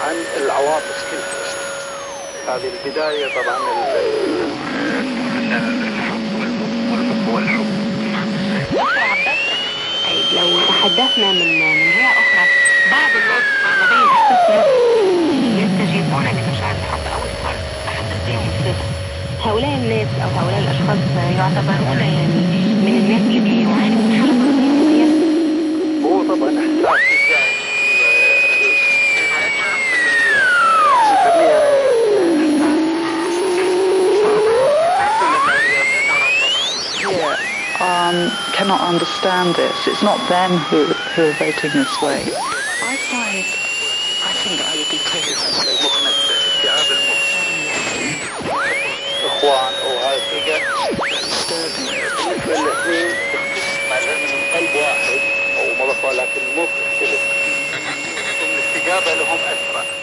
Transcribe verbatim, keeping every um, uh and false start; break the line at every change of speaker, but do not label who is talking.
عن العواطف كلها. هذه البداية طبعا والحب.
طيب لو تحدثنا من من جهة أخرى، بعض الناس ما بين إحساس يستجيبون لمشاعر الحب أو الفرد تحدث بهم الصفة. هؤلاء الناس أو هؤلاء الأشخاص يعتبرون يعني من الناس اللي بيعانوا من حالة نفسية.
هو طبعا إحساس الزائد
Here um, cannot understand this. It's not them who, who are voting this way. I find, I think I would be clear.
إخوان أو هالفئة بالنسبة للاثنين مع العلم من قلب واحد أو مضافة، لكن مو بتختلف. الاستجابة لهم أسرع.